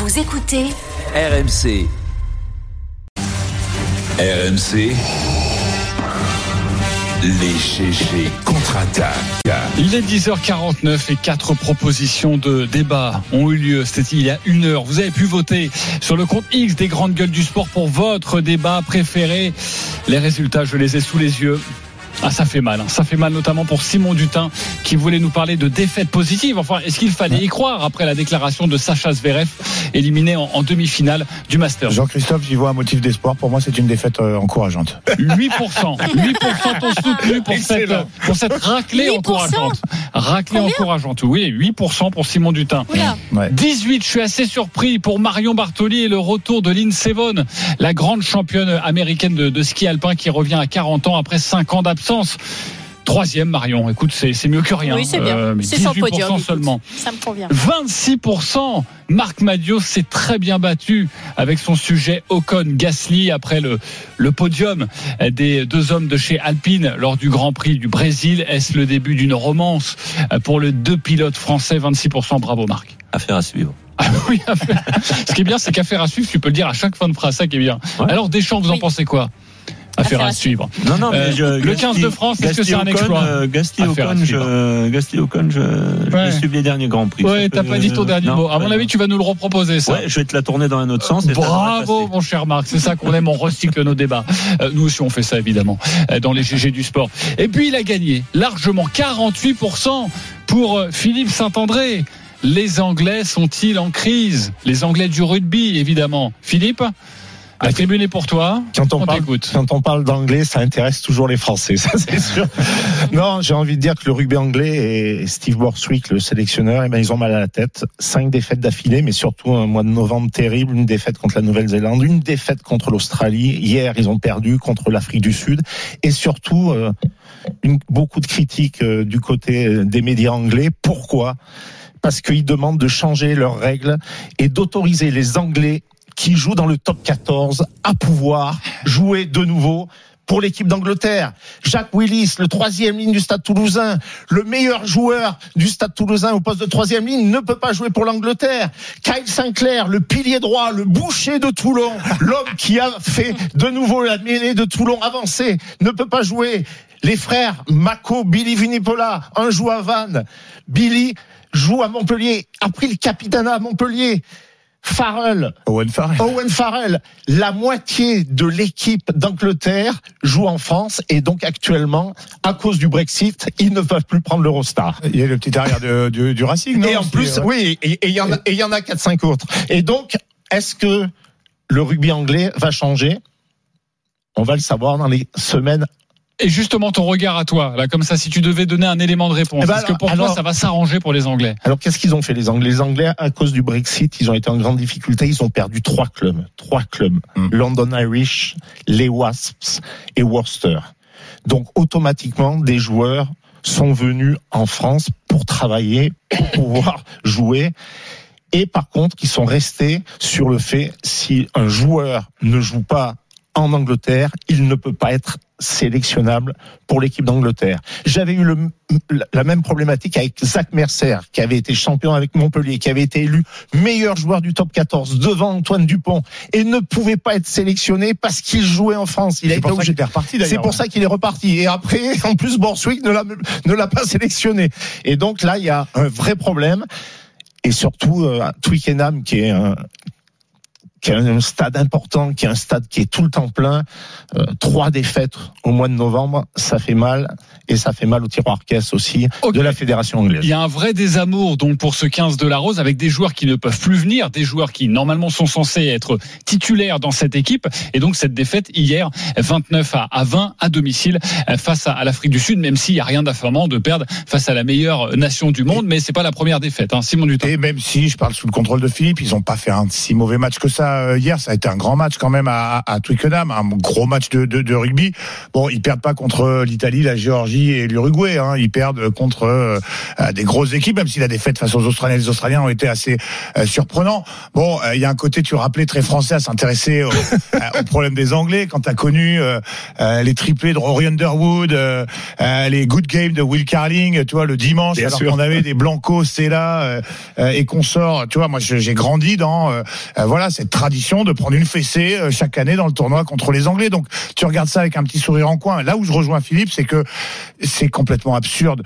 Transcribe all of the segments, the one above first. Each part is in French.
Vous écoutez RMC. RMC. Les GG contre-attaquent. Il est 10h49 et 4 propositions de débat ont eu lieu. C'était il y a 1 heure. Vous avez pu voter sur le compte X des grandes gueules du sport pour votre débat préféré. Les résultats, je les ai sous les yeux. Ah, ça fait mal. Ça fait mal notamment pour Simon Dutin qui voulait nous parler de défaites positives. Enfin, est-ce qu'il fallait y croire après la déclaration de Sacha Zverev éliminé en demi-finale du Masters? Jean-Christophe, j'y vois un motif d'espoir. Pour moi, c'est une défaite encourageante. 8% t'ont soutenu pour cette raclée 8%. encourageante. Raclée Combien encourageante. Oui, 8% pour Simon Dutin. Oula. Ouais. 18, je suis assez surpris pour Marion Bartoli et le retour de Lynn Sevon, la grande championne américaine de ski alpin qui revient à 40 ans après 5 ans d'absence. 3e, Marion. Écoute, c'est mieux que rien. Oui, c'est bien. Mais C'est sur le 18% podium. Écoute, seulement. ça me convient. 26%. Marc Madiot s'est très bien battu avec son sujet Ocon-Gasly après le podium des deux hommes de chez Alpine lors du Grand Prix du Brésil. Est-ce le début d'une romance pour les deux pilotes français? 26%. Bravo, Marc. Affaire à suivre. Ah oui, ce qui est bien, c'est qu'affaire à suivre, tu peux le dire à chaque fin de phrase, ça qui est bien. Ouais. Alors, Deschamps, vous en pensez quoi? Affaire à suivre. Non, mais le 15 de France, est-ce que c'est un exploit? Gasly Ocon, je suis les derniers Grands Prix. Ouais, t'as pas dit ton dernier mot. À mon avis, tu vas nous le reproposer, ça. Ouais, je vais te la tourner dans un autre sens. Bravo, mon cher Marc. C'est ça qu'on aime, on recycle nos débats. Nous aussi, on fait ça, évidemment, dans les GG du sport. Et puis, il a gagné largement 48% pour Philippe Saint-André. Les Anglais sont-ils en crise? Les Anglais du rugby, évidemment. Philippe, la tribune est pour toi. Quand on parle d'anglais, ça intéresse toujours les Français, ça c'est sûr. Non, j'ai envie de dire que le rugby anglais et Steve Borthwick, le sélectionneur, ils ont mal à la tête. 5 défaites d'affilée, mais surtout un mois de novembre terrible. Une défaite contre la Nouvelle-Zélande, une défaite contre l'Australie. Hier, ils ont perdu contre l'Afrique du Sud. Et surtout, beaucoup de critiques du côté des médias anglais. Pourquoi ? Parce qu'ils demandent de changer leurs règles et d'autoriser les Anglais qui jouent dans le top 14 à pouvoir jouer de nouveau pour l'équipe d'Angleterre. Jack Willis, le 3e ligne du Stade Toulousain, le meilleur joueur du Stade Toulousain au poste de 3e ligne, ne peut pas jouer pour l'Angleterre. Kyle Sinclair, le pilier droit, le boucher de Toulon, l'homme qui a fait de nouveau la mêlée de Toulon avancer, ne peut pas jouer. Les frères Mako, Billy Vunipola, un joue à Vannes. Billy joue à Montpellier, a pris le capitanat à Montpellier. Owen Farrell, la moitié de l'équipe d'Angleterre joue en France et donc actuellement, à cause du Brexit, ils ne peuvent plus prendre l'Eurostar. Il y a le petit arrière du Racing, non? Et en plus, oui, et il y en a 4-5 autres. Et donc, est-ce que le rugby anglais va changer? On va le savoir dans les semaines. Et justement, ton regard à toi, là, comme ça, si tu devais donner un élément de réponse, est-ce que pour toi, ça va s'arranger pour les Anglais? Alors, qu'est-ce qu'ils ont fait, les Anglais? Les Anglais, à cause du Brexit, ils ont été en grande difficulté. Ils ont perdu 3 clubs. London Irish, les Wasps et Worcester. Donc, automatiquement, des joueurs sont venus en France pour travailler, pour pouvoir jouer. Et par contre, ils sont restés sur le fait, si un joueur ne joue pas en Angleterre, il ne peut pas être sélectionnable pour l'équipe d'Angleterre. J'avais eu la même problématique avec Zach Mercer, qui avait été champion avec Montpellier, qui avait été élu meilleur joueur du top 14 devant Antoine Dupont et ne pouvait pas être sélectionné parce qu'il jouait en France. C'est pour ça qu'il est reparti. Et après, en plus, Borthwick ne l'a pas sélectionné. Et donc là, il y a un vrai problème. Et surtout, Twickenham, qui est un stade important, qui est un stade qui est tout le temps plein. 3 défaites au mois de novembre, ça fait mal. Et ça fait mal au tiroir caisse aussi de la fédération anglaise. Il y a un vrai désamour donc pour ce 15 de la Rose avec des joueurs qui ne peuvent plus venir, des joueurs qui normalement sont censés être titulaires dans cette équipe. Et donc cette défaite hier, 29 à 20 à domicile face à l'Afrique du Sud, même s'il n'y a rien d'affamant de perdre face à la meilleure nation du monde. Mais c'est pas la première défaite, hein, Simon Dutin. Et même si, je parle sous le contrôle de Philippe, ils n'ont pas fait un si mauvais match que ça. là hier, ça a été un grand match quand même à Twickenham, un gros match de rugby. Bon, ils perdent pas contre l'Italie, la Géorgie et l'Uruguay, hein. Ils perdent contre des grosses équipes, même si la défaite face aux Australiens, les Australiens ont été assez surprenants. Bon, il y a un côté, tu rappelais, très français à s'intéresser au problème des Anglais. Quand t'as connu les triplés de Rory Underwood, les good games de Will Carling, tu vois, le dimanche, Bien alors sûr. qu'on avait des Blanco, Sella et consorts. Tu vois, moi, j'ai grandi dans voilà cette tradition de prendre une fessée chaque année dans le tournoi contre les Anglais. Donc, tu regardes ça avec un petit sourire en coin. Là où je rejoins Philippe, c'est que c'est complètement absurde.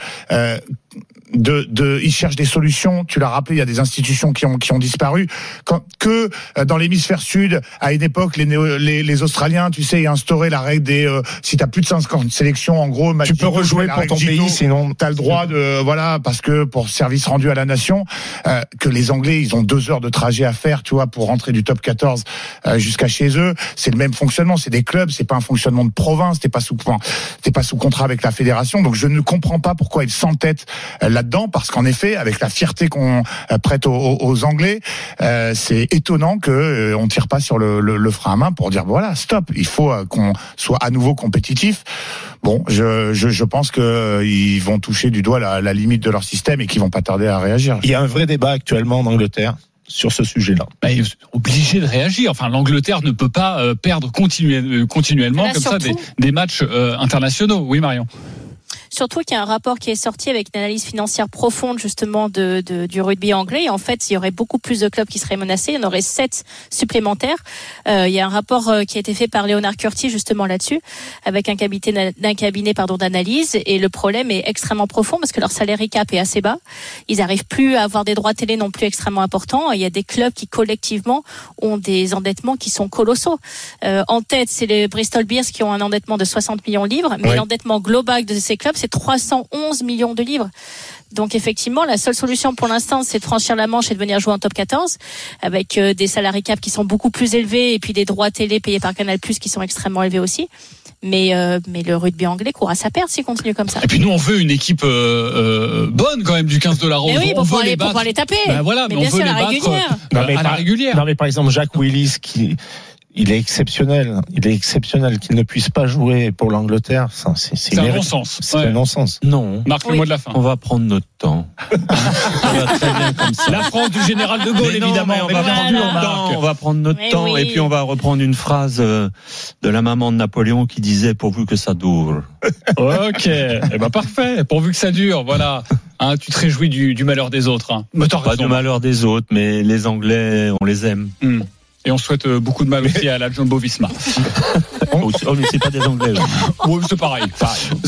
Ils cherchent des solutions. Tu l'as rappelé, il y a des institutions qui ont disparu. Que dans l'hémisphère sud, à une époque, les Australiens, tu sais, instauraient la règle des si t'as plus de 50 sélections, en gros, Tu peux rejouer pour ton pays, sinon t'as le droit de voilà, parce que pour service rendu à la nation, que les Anglais, ils ont 2 heures de trajet à faire, tu vois, pour rentrer du top 14 jusqu'à chez eux. C'est le même fonctionnement. C'est des clubs, c'est pas un fonctionnement de province. T'es pas sous contrat avec la fédération. Donc je ne comprends pas pourquoi ils s'entêtent là-dedans, parce qu'en effet, avec la fierté qu'on prête aux Anglais, c'est étonnant que on tire pas sur le frein à main pour dire voilà, stop, il faut qu'on soit à nouveau compétitif. Bon, je pense que ils vont toucher du doigt la limite de leur système et qu'ils vont pas tarder à réagir. Il y a un vrai débat actuellement en Angleterre sur ce sujet-là. Bah, ils sont obligés de réagir. Enfin, l'Angleterre ne peut pas perdre continuellement Là, comme ça surtout, des matchs internationaux. Oui, Marion. Surtout qu'il y a un rapport qui est sorti avec une analyse financière profonde justement du rugby anglais. Et en fait, il y aurait beaucoup plus de clubs qui seraient menacés. Il y en aurait 7 supplémentaires. Il y a un rapport qui a été fait par Leonard Curtis justement là-dessus, avec un cabinet d'analyse. Et le problème est extrêmement profond parce que leur salary cap est assez bas. Ils n'arrivent plus à avoir des droits télé non plus extrêmement importants. Il y a des clubs qui collectivement ont des endettements qui sont colossaux. En tête, c'est les Bristol Bears qui ont un endettement de 60 millions de livres, mais l'endettement global de ces clubs, c'est 311 millions de livres. Donc effectivement, la seule solution pour l'instant, c'est de franchir la Manche et de venir jouer en top 14 avec des salary cap qui sont beaucoup plus élevés et puis des droits télé payés par Canal+ qui sont extrêmement élevés aussi. Mais le rugby anglais court à sa perte s'il continue comme ça. Et puis nous, on veut une équipe bonne quand même du 15 de la Rose. Mais oui, on pour veut les pouvoir les taper. Ben voilà, mais on bien veut sûr, les la battre régulière. à la régulière. Non, mais par exemple, Jack Willis, il est exceptionnel. Qu'il ne puisse pas jouer pour l'Angleterre. C'est un non-sens. C'est un non-sens. Non. Marque le mot de la fin. On va prendre notre temps. Ça va très bien comme ça. La France du général de Gaulle, Mais non, évidemment. mais on va prendre notre temps oui. et puis on va reprendre une phrase de la maman de Napoléon qui disait pourvu que ça dure. Ok, eh ben parfait. Pourvu que ça dure, voilà. Hein, tu te réjouis du malheur des autres. Hein. Mais t'as Pas raison. du malheur des autres, mais les Anglais, on les aime. Et on souhaite beaucoup de mal aussi à la Jumbo Visma. Oh, mais c'est pas des Anglais. Oui, c'est pareil.